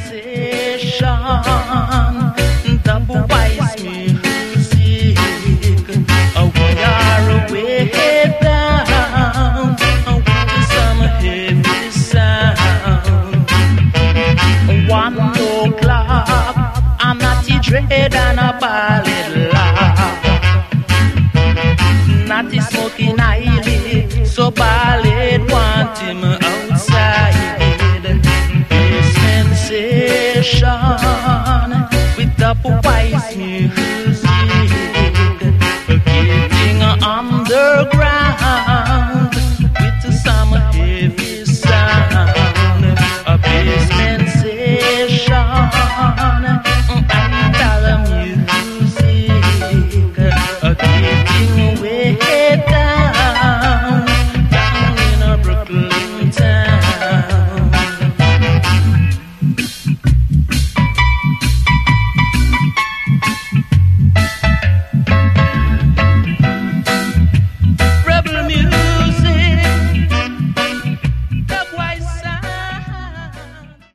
sensation, double wise music. We are way down with some heavy sound. 1 o'clock, I'm not dread and a ballad loud. Not smoking eyelid, so ballad want him outside. Sensation with double wise music, getting underground.